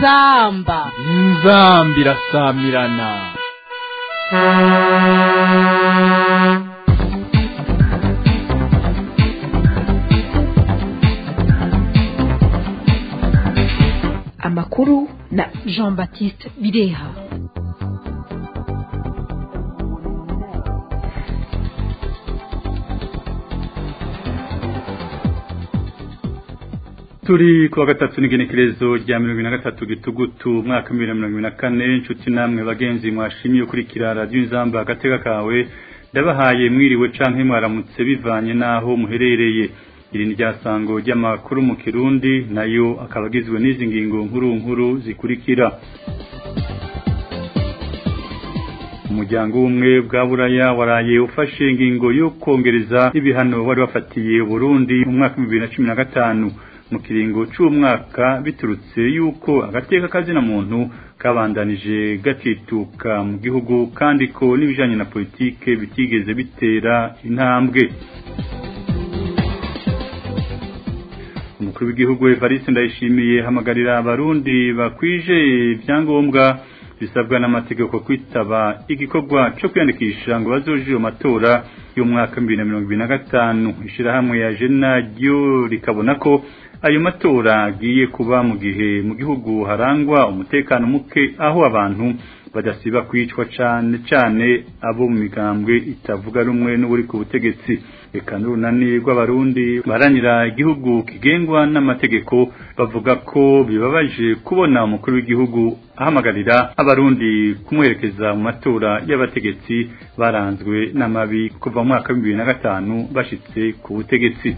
inzamba irasamirana. Amakuru na Jean-Baptiste Bireha. Turi kuwa gatatu n'igenekerezo rya 2023 gitugutu mwaka 2024. Inshuti namwe bagenzi mwashimiye kurikira radio Inzamba agateka kawe, ndabahaye mwiriwe canke mwaramutse bivanye naho muherereye. Iri ni ryasango ry'amakuru mu Kirundi, nayo akabagizwe n'izi ngingo nkuru zikurikira. Umuryango umwe bwa Buraya waraye ufashe ingingo yo kongereza ibihano wari wafatiye Burundi mu mwaka 2015 mu kiringo cy'umwaka, biturutse yuko agateka kazina muntu kabandanije gatituka mu gihugu kandi ko n'ibijanye na politike bitigeze bitera intambwe. Umukuru w'igihugu Evariste Ndayishimiye hamagarira abarundi bakwije ibyangombwa bisabwa n'amategeko kwitaba igikorwa cyo kwiyandikisha ngo bazoje mu matora y'umwaka 2025. Ishirahamwe ya Jena ryo rikabona ko ayo matora agiye kuba mu gihe mu gihugu harangwa umutekano muke, aho abantu badasiba kwicwa cyane abo mu migambwe itavuga rumwe n'uburi ku butegetsi. Eka n'urunani rw'abarundi baranira igihugu kigengwa n'amategeko bavuga ko bibabaje kubona umukuru w'igihugu ahamagarira abarundi kumuherekeza mu matora y'abategetsi baranzwe n'amabi kuva mu mwaka 2005 bashitse ku butegetsi.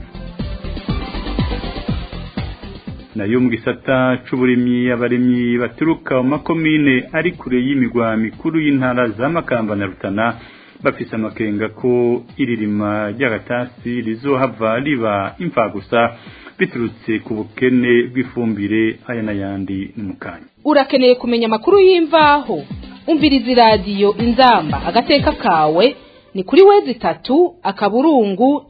Nayo mu gisata c'uburimyi, abarimyi baturuka mu makomine ari kure y'imigwa mikuru y'intara za Makamba na Rutana bafise amakenga ko iririma ry'agatasi rizohava riba imfagusa biturutse ku bukene bw'ifumbire. Aya n'ayandi ni mukanya. Urakeneye kumenya amakuru y'imvaho? Umviriza radio Inzamba agateka kawe ni kuri wezi3 akaburungu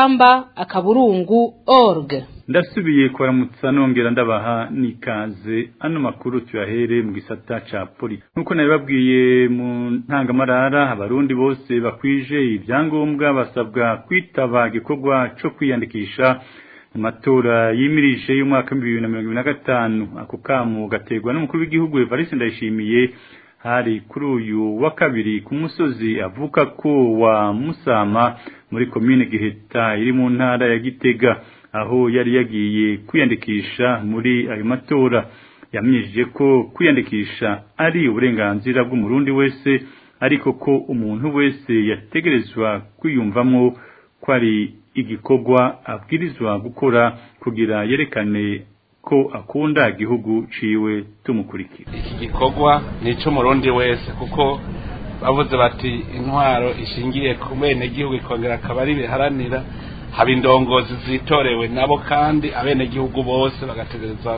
inzamba.org. Ndasubiye kuramutsa nongera ndabaha nikaze. Ano makuru tuyahere mu gisata ca poli. Nkuko nabibabwiye mu ntangamarara, abarundi bose bakwije ibyangombwa basabwa kwitaba igikorwa cyo kwiyandikisha mu matora yimirije y'umwaka 2025. Ako kamu gategwa n'umukuru w'igihugu Evariste Ndayishimiye hari kuri uyu wa kabiri ku musozi avuka ko wa Musama muri komine Giheta iri mu ntara ya Gitega, aho yari yagiye kwiyandikisha muri ayo matora. Yamenyesheje ko kwiyandikisha ari uburenganzira bw'umurundi wese, ariko ko umuntu wese yategerezwa kwiyumvamo ko ari igikorwa abwirizwa gukora kugira yerekane ko akunda igihugu ciwe. Tumukurikira. Iki gikorwa ni cy'umurundi wese, kuko bavuze bati intwaro ishingiye ku bene gihugu ikongera akabari biharanira haba indongozi zitorewe nabo, kandi abene gihugu bose bagategereza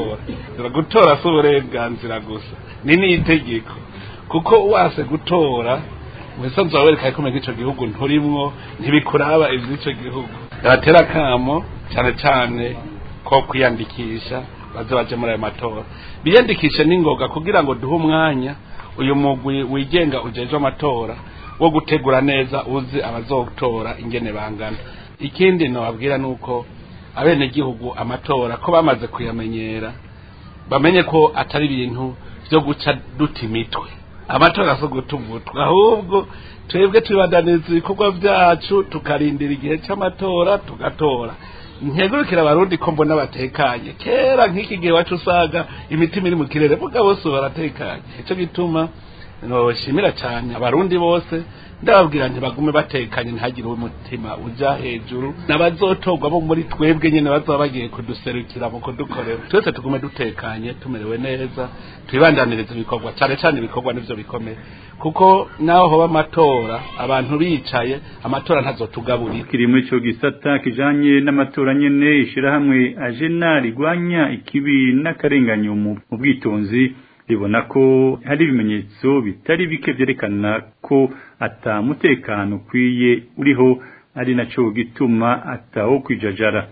gutora si uburenganzira gusa, ni n'itegeko, kuko wase gutora wese nzawereka ko ico gihugu nturimwo ntibikuraba ivy'ico gihugu. Batera kamo cyane ko kwiyandikisha baje muri ayo matora, biyandikishe n'ingoga kugira ngo duhe umwanya uyu mugwi wigenga ujeje amatora wo gutegura neza uzi abazotora ingene bangana. Ikindi nababwira nuko abene gihugu amatora ko bamaze kuyamenyera, bamenye ko atari ibintu byo guca duti mitwe. Amatora so gutuvutwa, ahubwo twebwe twibadaniriza ibikorwa byacu tukarindira igihe cy'amatora tugatora. Nkegurukira abarundi ko mbona batekanye, kera nk'iki gihe wacu usaga imitima iri mu kirere vuga bose baratekanye. Ico gituma noshimira cyane abarundi bose, ndababwira ntibagume batekanye, ntagire umutima uja hejuru, nabazotorwa bo muri twebwe nyene bazaba bagiye kuduserukira mu kudukorera. Twese tugume dutekanye, tumerewe neza, twibandaniriza ibikorwa, cyane ibikorwa nivyo bikomeye, kuko naho hoba amatora abantu bicaye, amatora ntazotugaburira. Kiri muri cyo gisata kijanye n'amatora nyene, ishirahamwe Ajena rigwanya ikibi n'akarenganyo mu bwitonzi ribona ko hari ibimenyetso bitari bike byerekana ko atamutekano kwiye uriho, ari naco gituma ataho kwijajara.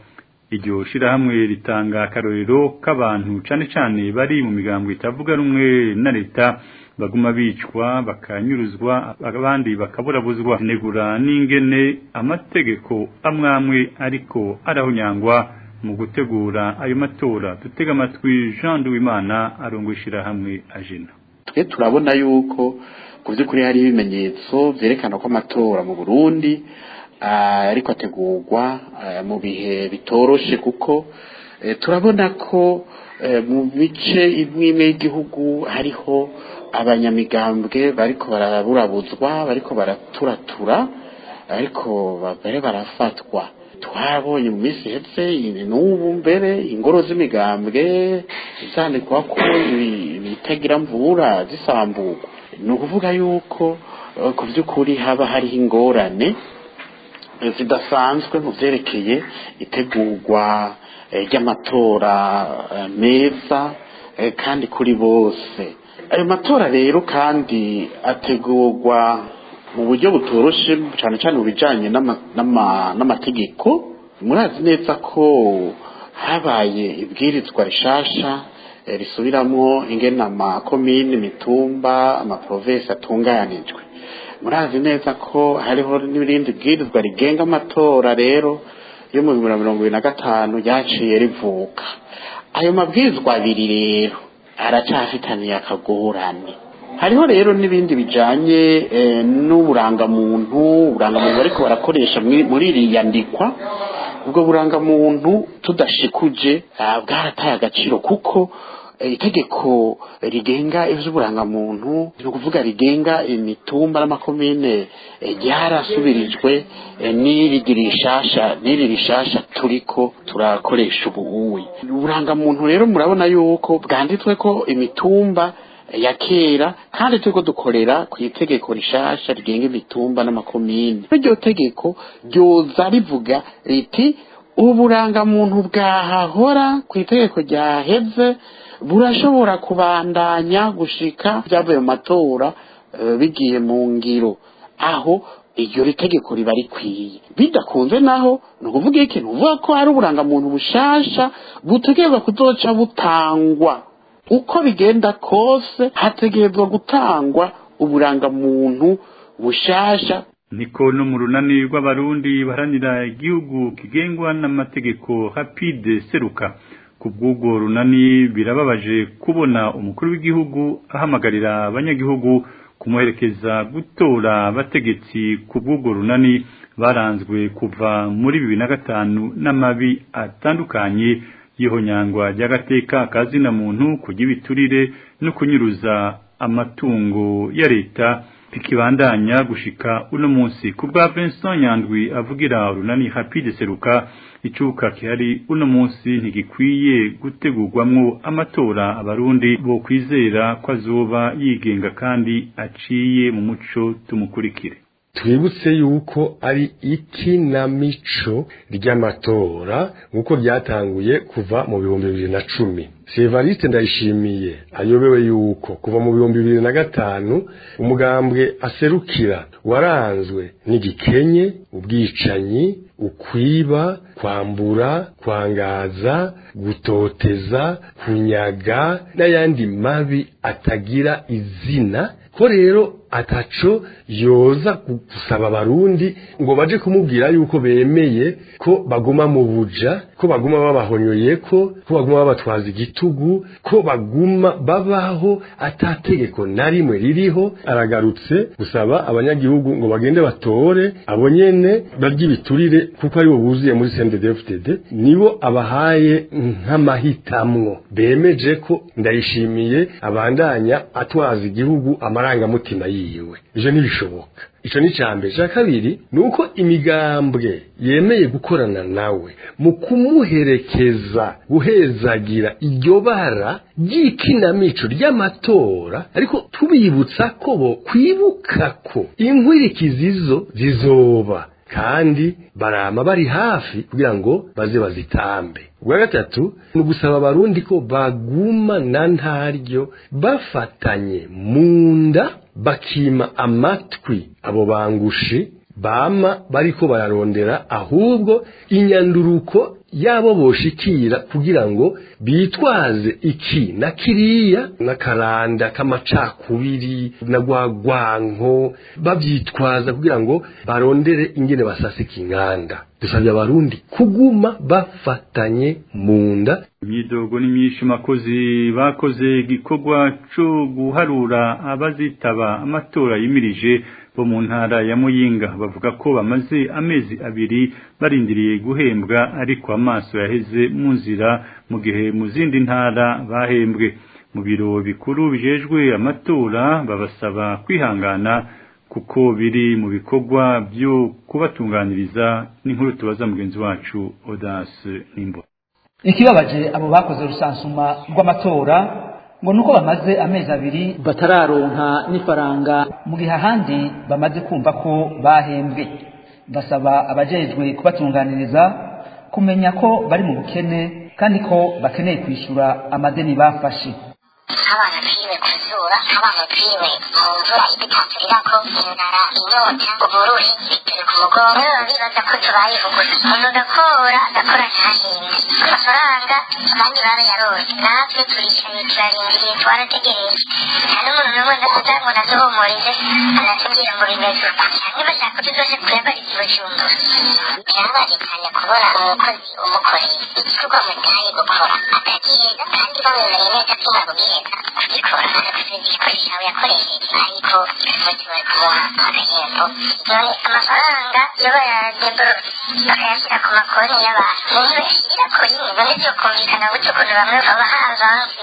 iryo shirahamwe ritanga akarorero k'abantu cane cane bari mu migambo itavuga rumwe na leta baguma bicwa bakanyuruzwa abandi bakaburabuzwa negura n'ingene amategeko amwamwe ariko arahonyangwa mu gutegura ayo matora. Dutega amatwi Jean Duwimana arongwishira hamwe ajena. Twe turabona yuko kuvyukuri hari ibimenyetso vyerekana ko amatora mu Burundi ariko ategurwa mu bihe bitoroshe, kuko turabona ko mu bice imwe y'igihugu hariho abanyamigambwe bariko baraburabuzwa, bariko baraturatura, ariko barafatwa. Twabonye mu minsi hetse n'ubu mbere ingoro z'imigambwe zandikwa ko bitagira mvura zisambuka. Ni ukuvuga yuko ku vy'ukuri haba hariho ingorane zidasanzwe mu vyerekeye itegurwa ry'amatora meza kandi kuri bose. Ayo matora rero kandi ategurwa mu buryo butoroshe cyane cyane mu bijanye n'amategeko. Murazi neza ko habaye ibwirizwa rishasha risubiramo ingene amakomine, imitumba, amaprovinsi atunganijwe. Murazi neza ko hariho n'ibindi bwirizwa rigenga amatora rero yo mu 2025 yaciye rivuka. Ayo mabwirizwa abiri rero aracafitaniye akagorane. Hariho rero n'ibindi bijanye n'uburangamuntu ariko barakoresha muri iriyandikwa. Ubwo burangamuntu tudashikuje bwarataye agaciro, kuko itegeko rigenga ivy'uburangamuntu ni ukuvuga rigenga imitumba n'amakomine ryarasubirijwe n'iri rishasha turiko turakoresha ubuuyi. Uburangamuntu rero murabona yuko bwanditswe ko imitumba ya kera, kandi turiko dukorera ku itegeko rishasha rigenga imitumba n'amakomine. Iryo tegeko ryoza rivuga riti uburangamuntu bwahahora ku itegeko ryaheze burashobora kubandanya gushika byavuye mu matora bigiye mu ngiro. Aho iryo ritegeko riba rikwiye. Bidakunze naho ni ukuvuga ikintu uvuga ko hari uburangamuntu bushasha butegerezwa kuzoca butangwa. Uko bigenda kose hategerezwa gutangwa uburangamuntu bushasha. Niko no mu runani rw'abarundi baharanira igihugu kigengwa n'amategeko Rapide Seruka. Kubw'ubwo runani birababaje kubona umukuru w'igihugu ahamagarira abanyagihugu kumuherekeza gutora abategetsi. Kubw'ubwo runani baranzwe kuva muri 2005 n'amabi atandukanye y'ihonyangwa ry'agateka kazina muntu, kurya ibiturire no kunyuruza amatungo ya leta bikibandanya gushika uno munsi. Kubwa Vincent Nyandwi avugira runani Rapide Seruka, icuka kihari uno munsi ntigikwiye gutegurwamwo amatora abarundi bo kwizera ko azoba yigenga kandi aciye mu muco. Tumukurikire. Twibutse yuko ari ikinamico ry'amatora nk'uko ryatanguye kuva mu 2010. Sevariste Ndayishimiye ayobewe yuko kuva mu 2005 umugambwe aserukira waranzwe n'igikenye, ubwicanyi, ukwiba, kwambura, kwangaza, gutoteza, kunyaga n'ayandi mabi atagira izina, ko rero ataco yoza gusaba abarundi ngo baje kumubwira yuko bemeye ko baguma mu buja, ko baguma babahonyoye, ko baguma babatwaza igitugu, ko baguma babaho atategeko na rimwe ririho. Aragarutse gusaba abanyagihugu ngo bagende batore abo nyene barya ibiturire, kuko ari bo buzuye muri CNDD-FDD, nibo abahaye nk'amahitamwo. Bemeje ko Ndayishimiye abandanya atwaza igihugu amarangamutima yiwe. Ivyo ntibishoboka. Ico ni cambe. Ca kabiri nuko imigambwe yemeye gukorana nawe mu kumuherekeza guhezagira iryo bara ry'ikinamico ry'amatora, ariko tubibutsa ko bo kwibuka ko inkwirikizizo zizoba kandi barama bari hafi kugira ngo baze bazitambe. Ubwa gatatu ni ugusaba abarundi ko baguma na ntaryo bafatanye munda bakima amatwi abo bangushi bama bariko bararondera ahubwo inyanduruko yabo boshikira kugira ngo bitwaze iki na kiriya n'akaranda k'amacakubiri na gwagwanko bavyitwaza kugira ngo barondere ingene basasika inganda. Dusabye abarundi kuguma bafatanye munda. Imyidogo n'imyinshi makozi bakoze gikorwa cyo guharura abazitaba amatora yimirije bo mu ntara ya Muyinga bavuga ko bamaze amezi abiri barindiriye guhembwa ariko amaso yaheze mu nzira mu gihe mu zindi ntara bahembwe. Mu biro bikuru bijejwe amatora babasaba kwihangana kuko biri mu bikorwa byo kubatunganiriza n'inkuru tubaza mugenzi wacu Audace Nimbo. Ikibabaje abo bakoze rusansuma rw'amatora ngo nuko bamaze amezi abiri batararonka n'ifaranga mu gihe ahandi bamaze kumva ko bahembwe. Basaba abajejwe kubatunganiriza kumenya ko bari mu bukene kandi ko bakeneye kwishura amadeni bafashe. Abana biwe kuzura abana biwe mu mvura ibitaturira ko inzara inyota uburuhe bitari ku mugongo bibaza ko tubayeho gusa umuntu agakora ntahinde amafaranga abandi barayarose natwe turicaye turarindiriye twarategereje nta n'umuntu n'umwe ndavuga ngo naduhumurize anatubwira ngo bimeze uko cyangwa bashaka ko tuzoje kuyabariza Bujumbura. Birababaje cyane kubona umukozi umukoreye igikorwa mutaye gukora akagiheza kandi bamwemereye neza ko ntabugiheza kubikora igikoresho yakoresheje ariko bashobora kumuha agahembo. None amafaranga iyo bayadeborose bakayashyira ku makonti y'abantu umuntu yashyira ku yindi none byokumvikana gutyo ukuntu bamwe babaha avanse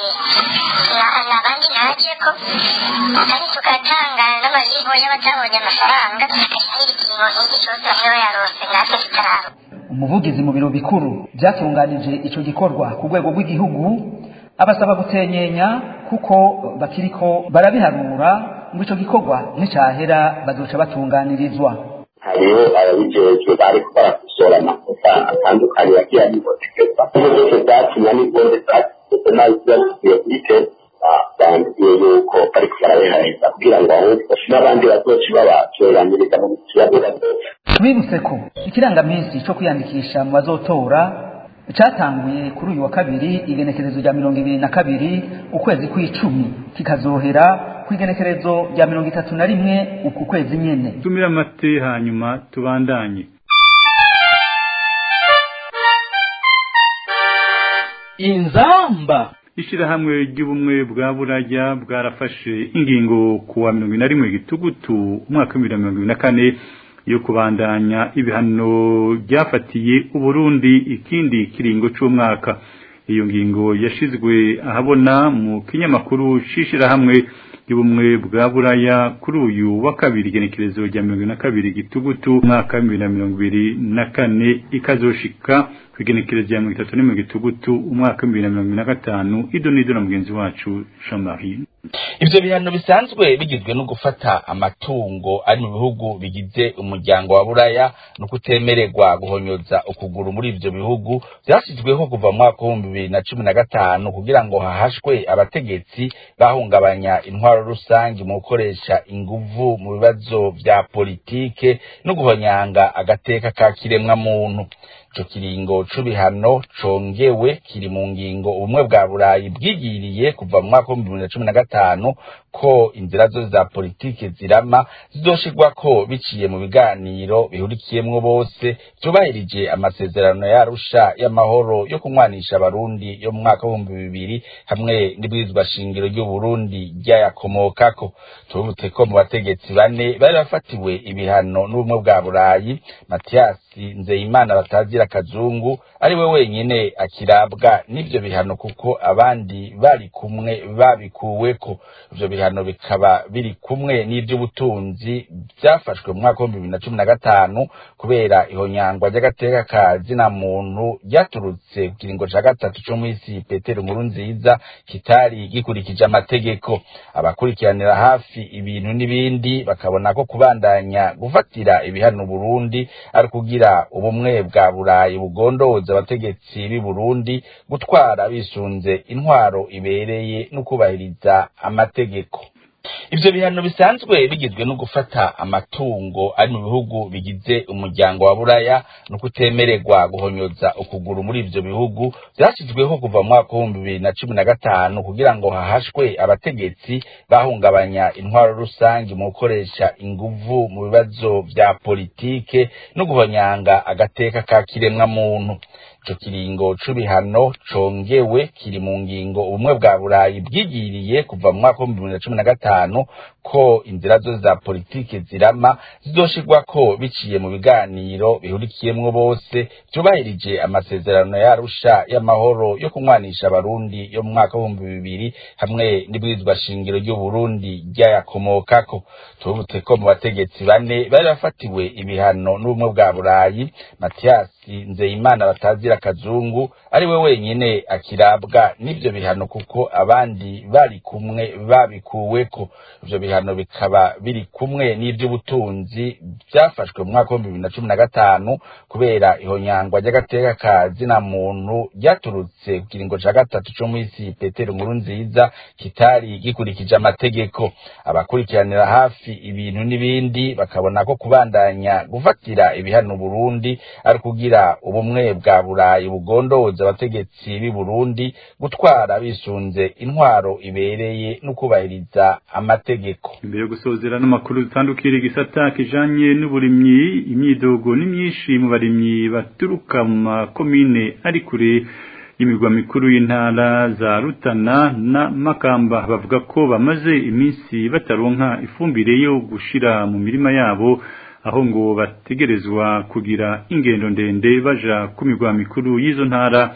n'abandi ntajeko kandi tugatangana n'amajibo y'abatabonye amafaranga tugashyira ikintu nk'iki cyose bamwe bayarose natwe tutararo. Umuvugizi mu biro bikuru byatunganije ico gikorwa ku rwego rw'igihugu abasaba gutenyenya kuko bakiriko barabiharura ngo ico gikorwa nticahera bazoca batunganirizwa. Hariho ababijejwe bariko barakusora amakosa atandukanye yagiye aribotekeza byose byatumye n'ibonde zagize n'aziye kubiteza bandiye yuko bariko barabihareza kugira ngo ahubwo n'abandi bazoci babacoraniriza mu kiyaga. Twibutse ko ikirangaminsi cyo kwiyandikisha mu bazotora cyatanguye kuri uyu wa kabiri igenekerezo rya 22 ukwezi kw'icumi kikazohera ku igenekerezo rya 31 uku kwezi nyene. Tumira mate hanyuma tubandanye. Inzamba Ishirahamwe ry'ubumwe bwa Buraya bwarafashe ingingo kuwa 21 Gitugutu umwaka 2024 yo kubandanya ibihano byafatiye Uburundi ikindi kiringo cy'umwaka. Iyo ngingo yashizwe ahabona mu kinyamakuru shishirahamwe y'ubumwe bwa Buraya kuri uyu wa kabiri igenekerezo rya 22 Gitugutu umwaka 2024 ikazoshika kwigenekerezo rya 31 Gitugutu umwaka 2025 idonido na mugenzi wacu Jean-Marie. Ivyo bihano bisanzwe bigizwe no gufata amatungo ari mu bihugu bigize umuryango wa Buraya no kutemererwa guhonyoza ukuguru muri ivyo bihugu byashizweho kuva mu mwaka wa 2015 kugira ngo hahashwe abategetsi bahungabanya intwaro rusangi mu gukoresha inguvu mu bibazo vya politike no guhonyanga agateka ka kiremwa muntu. Ico kiringo c'ubihano congewe kiri mu ngingo ubumwe bwa Burayi bwigiriye kuva mu mwaka wa 2015 ko inzira zo za politike zirama zidoshirwa ko biciye mu biganiro bihurikiyemwo bose byubahirije amasezerano ya Arusha y'amahoro yo kunywanisha abarundi yo mu mwaka wa 2000 hamwe n'ibwirizwa shingiro ry'u Burundi ryayakomokako. Tubutse ko mu bategetsi bane bari bafatiwe ibihano n'ubumwe bwa Burayi, Mathias Nzeyimana batazira Kazungu ari we wenyine akirabwa n'ivyo bihano kuko abandi bari kumwe babikuweko. Ivyo bihano bikaba biri kumwe n'ivy'ubutunzi byafashwe mu mwaka wa 2015 kubera ihonyangwa ry'agateka ka zina muntu ryaturutse ku kiringo ca gatatu cyo mwisi Petero Nkurunziza kitari gikurikije amategeko. Abakurikiranira hafi ibintu n'ibindi bakabona ko kubandanya gufatira ibihano Burundi ari kugira ubumwe bwa Burayi bugondoza abategetsi b'i Burundi gutwara bisunze intwaro ibereye no kubahiriza amategeko. ivyo bihano bisanzwe bigizwe no gufata amatungo ari mu bihugu bigize umuryango wa Buraya no kutemererwa guhonyoza ukuguru muri ivyo bihugu byashizweho kuva mu mwaka wa 2015 kugira ngo hahashwe abategetsi bahungabanya intwaro rusangi mu gukoresha inguvu mu bibazo vya politike no guhonyanga agateka ka kiremwa muntu. Ico kiringo c'ibihano congewe kiri mu ngingo ubumwe bwa Burayi bwigiriye kuva mu mwaka wa 2015 ko inzira zose za politike zirama zizoshirwako biciye mu biganiro bihurikiyemwo bose byubahirije amasezerano ya Arusha y'amahoro yo kunywanisha abarundi yo mu mwaka wa 2000 hamwe n'ibwirizwa shingiro ry'u Burundi ryayakomokako. Tubutse ko mu bategetsi bane bari bafatiwe ibihano n'ubumwe bwa Burayi, Mathias Nzeyimana batazira Kazungu ari we wenyine akirabwa n'ivyo bihano kuko abandi bari kumwe babikuweko. Ivyo bihano bikaba biri kumwe n'ivy'ubutunzi byafashwe mu mwaka wa 2015 kubera ihonyangwa ry'agateka ka zina muntu ryaturutse ku kiringo ca gatatu cyo mwisi Petero Nkurunziza kitari gikurikije amategeko. Abakurikiranira hafi ibintu n'ibindi bakabona ko kubandanya gufatira ibihano Burundi ari kugira ubumwe bwa Burayi bugondoza abategetsi b'i Burundi gutwara bisunze intwaro ibereye no kubahiriza amategeko. Imbere yo gusozera n'amakuru dutandukira igisata kijanye n'uburimyi, imyidogo n'imyishi mu barimyi baturuka mu makomine ari kure y'imigwa mikuru y'intara za Rutana na Makamba bavuga ko bamaze iminsi bataronka ifumbire yo gushira mu mirima yabo, aho ngo bategerezwa kugira ingendo ndende baja ku migwa mikuru y'izo ntara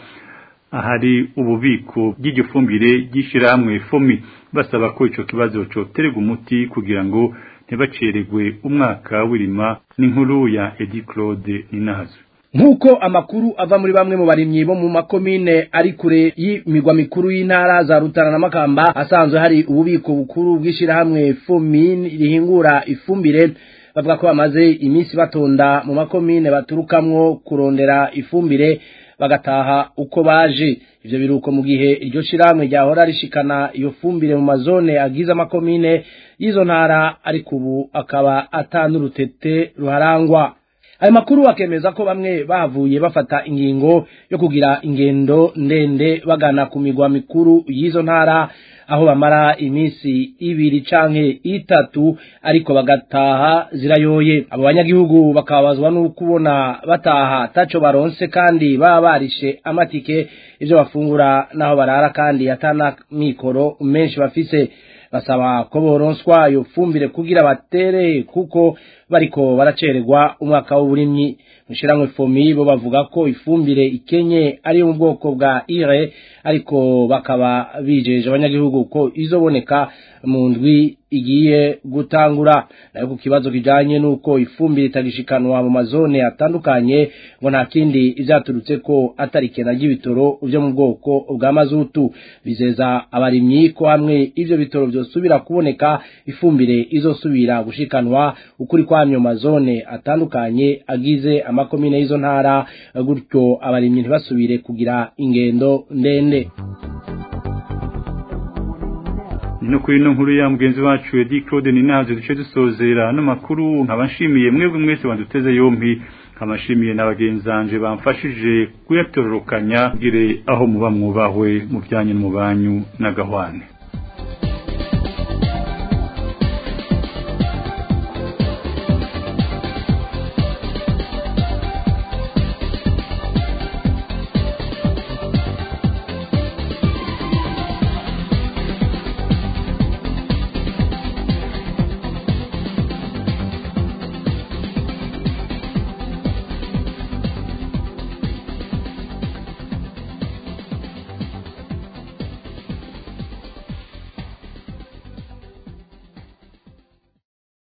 ahari ububiko bw'igifumbire gishirahamwe FOMI, basaba ko ico kibazo coterwa umuti kugira ngo ntibaceregwe umwaka w'irima. N'inkuru ya Edi Claude Ninahazo. Nkuko amakuru ava muri bamwe mu barimyi bo mu makomine ari kure y'imigwa mikuru y'intara za Rutana na Makamba asanzwe hari ububiko bukuru bw'ishirahamwe FOMI rihingura ifumbire, bavuga ko bamaze iminsi batonda mu makomine baturukamwo kurondera ifumbire bagataha uko baje. Ivyo biruko mu gihe iryo shiramwe ryahora rishikana iyo fumbire mu mazone agize amakomine y'izo ntara, ariko ubu akaba atanurutete ruharangwa. Ayo makuru akemeza ko bamwe bavuye bafata ingingo yo kugira ingendo ndende bagana ku migwa mikuru y'izo ntara, aho bamara iminsi 2 canke 3 ariko bagataha zirayoye. Abo banyagihugu bakabazwa no kubona bataha taco baronse kandi baba barishe amatike ivyo bafungura naho barara kandi atana mikoro menshi bafise. Basaba ko boronswa yo fumbire kugira batere kuko bariko baracererwa umwaka w'uburimyi. Mushiramwe FOMI bo bavuga ko ifumbire ikenye ari mu bwoko bwa ire, ariko bakaba bijeje abanyagihugu ko izoboneka mu ndwi igiye gutangura. Nayo ku kibazo kijanye nuko ifumbire itagishikanwa mu mazone atandukanye ngo nta kindi ivyaturutse ko atarikena ry'ibitoro byo mu bwoko bwa mazutu. Bizeza abarimyi ko hamwe ivyo bitoro byosubira kuboneka ifumbire izosubira gushikanwa ukuri kwamyo mazone atandukanye agize amakomine y'izo ntara, gutyo abarimyi ntibasubire kugira ingendo ndende. No kuri no nkuru ya mugenzi wacu Edi Claude Ninahazo duce dusozera n'amakuru. Nkabashimiye mwebwe mwese banduteze yompi, nkabashimiye n'abagenzanje bamfashije kuyatororokanya gire aho muba mwubahwe mu byanye mu banyu na gahwane.